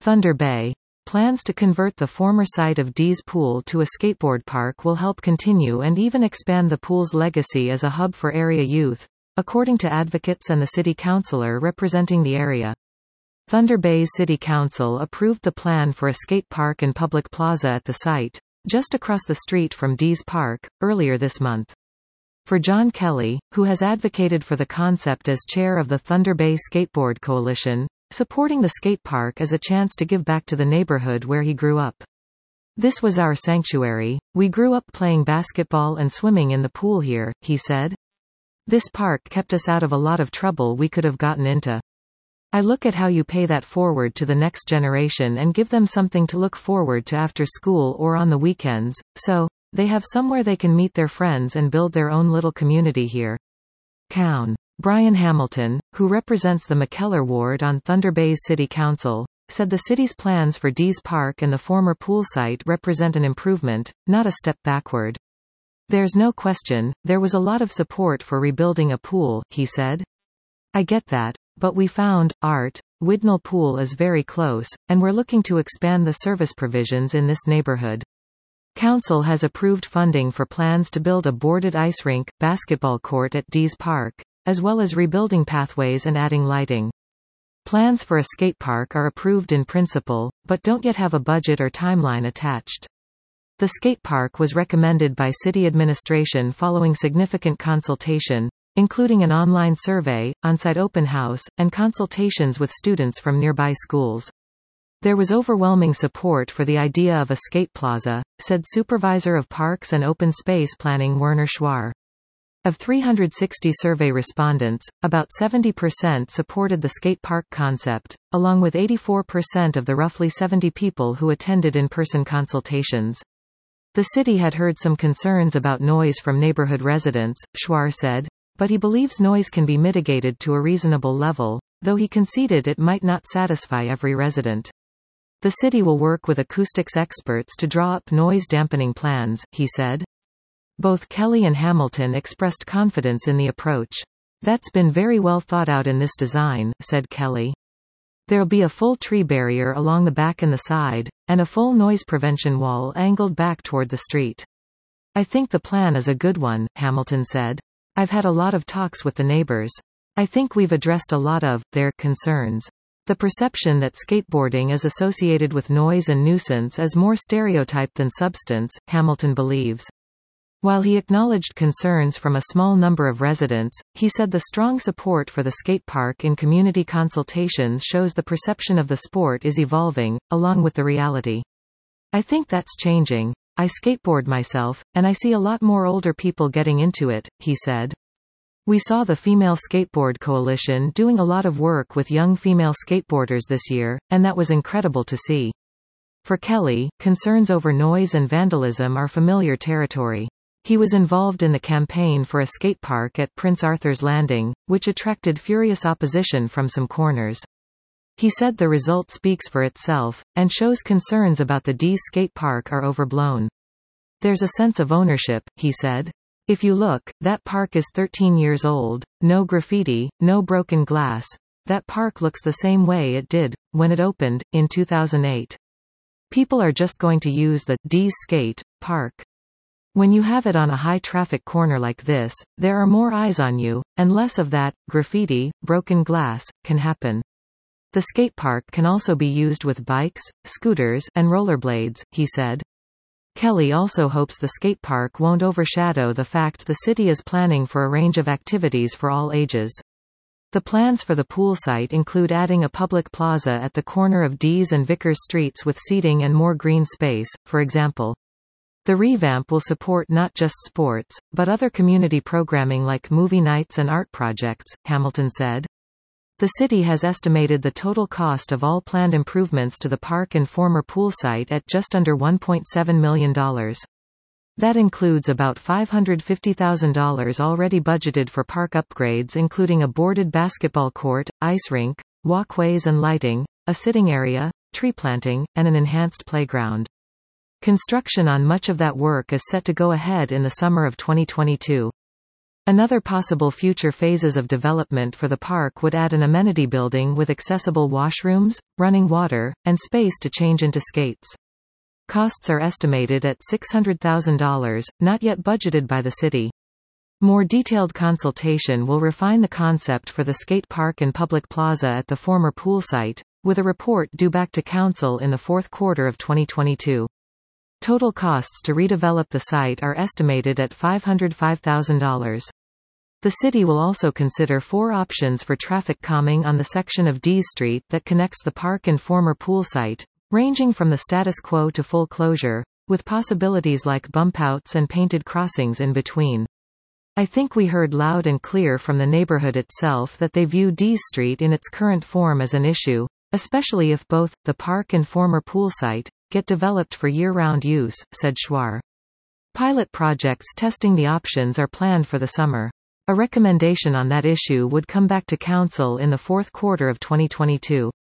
Thunder Bay. Plans to convert the former site of Dees Pool to a skateboard park will help continue and even expand the pool's legacy as a hub for area youth, according to advocates and the city councillor representing the area. Thunder Bay's city council approved the plan for a skate park and public plaza at the site, just across the street from Dees Park, earlier this month. For John Kelly, who has advocated for the concept as chair of the Thunder Bay Skateboard Coalition, supporting the skate park is a chance to give back to the neighborhood where he grew up. "This was our sanctuary. We grew up playing basketball and swimming in the pool here," he said. "This park kept us out of a lot of trouble we could have gotten into. I look at how you pay that forward to the next generation and give them something to look forward to after school or on the weekends, so they have somewhere they can meet their friends and build their own little community here." Cown. Brian Hamilton, who represents the McKellar ward on Thunder Bay's city council, said the city's plans for Dees Park and the former pool site represent an improvement, not a step backward. "There's no question, there was a lot of support for rebuilding a pool," he said. "I get that. But we found, Art, Widnall Pool is very close, and we're looking to expand the service provisions in this neighborhood." Council has approved funding for plans to build a boarded ice rink, basketball court at Dees Park, as well as rebuilding pathways and adding lighting. Plans for a skate park are approved in principle, but don't yet have a budget or timeline attached. The skate park was recommended by city administration following significant consultation, including an online survey, on-site open house, and consultations with students from nearby schools. There was overwhelming support for the idea of a skate plaza, said Supervisor of Parks and Open Space Planning Werner Schwar. Of 360 survey respondents, about 70% supported the skate park concept, along with 84% of the roughly 70 people who attended in-person consultations. The city had heard some concerns about noise from neighborhood residents, Schwar said, but he believes noise can be mitigated to a reasonable level, though he conceded it might not satisfy every resident. The city will work with acoustics experts to draw up noise-dampening plans, he said. Both Kelly and Hamilton expressed confidence in the approach. "That's been very well thought out in this design," said Kelly. "There'll be a full tree barrier along the back and the side, and a full noise prevention wall angled back toward the street. I think the plan is a good one," Hamilton said. "I've had a lot of talks with the neighbors. I think we've addressed a lot of their concerns. The perception that skateboarding is associated with noise and nuisance is more stereotype than substance," Hamilton believes. While he acknowledged concerns from a small number of residents, he said the strong support for the skate park in community consultations shows the perception of the sport is evolving, along with the reality. "I think that's changing. I skateboard myself, and I see a lot more older people getting into it," he said. "We saw the Female Skateboard Coalition doing a lot of work with young female skateboarders this year, and that was incredible to see." For Kelly, concerns over noise and vandalism are familiar territory. He was involved in the campaign for a skate park at Prince Arthur's Landing, which attracted furious opposition from some corners. He said the result speaks for itself, and shows concerns about the Dees skate park are overblown. "There's a sense of ownership," he said. "If you look, that park is 13 years old, no graffiti, no broken glass. That park looks the same way it did when it opened, in 2008. People are just going to use the Dees skate park. When you have it on a high-traffic corner like this, there are more eyes on you, and less of that graffiti, broken glass, can happen. The skate park can also be used with bikes, scooters, and rollerblades," he said. Kelly also hopes the skate park won't overshadow the fact the city is planning for a range of activities for all ages. The plans for the pool site include adding a public plaza at the corner of Dees and Vickers Streets with seating and more green space, for example. The revamp will support not just sports, but other community programming like movie nights and art projects, Hamilton said. The city has estimated the total cost of all planned improvements to the park and former pool site at just under $1.7 million. That includes about $550,000 already budgeted for park upgrades, including a boarded basketball court, ice rink, walkways and lighting, a sitting area, tree planting, and an enhanced playground. Construction on much of that work is set to go ahead in the summer of 2022. Another possible future phases of development for the park would add an amenity building with accessible washrooms, running water, and space to change into skates. Costs are estimated at $600,000, not yet budgeted by the city. More detailed consultation will refine the concept for the skate park and public plaza at the former pool site, with a report due back to Council in the fourth quarter of 2022. Total costs to redevelop the site are estimated at $505,000. The city will also consider 4 options for traffic calming on the section of Deas Street that connects the park and former pool site, ranging from the status quo to full closure, with possibilities like bump-outs and painted crossings in between. I think we heard loud and clear from the neighborhood itself that they view Deas Street in its current form as an issue, especially if both, the park and former pool site, get developed for year-round use, said Schwar. Pilot projects testing the options are planned for the summer. A recommendation on that issue would come back to Council in the fourth quarter of 2022.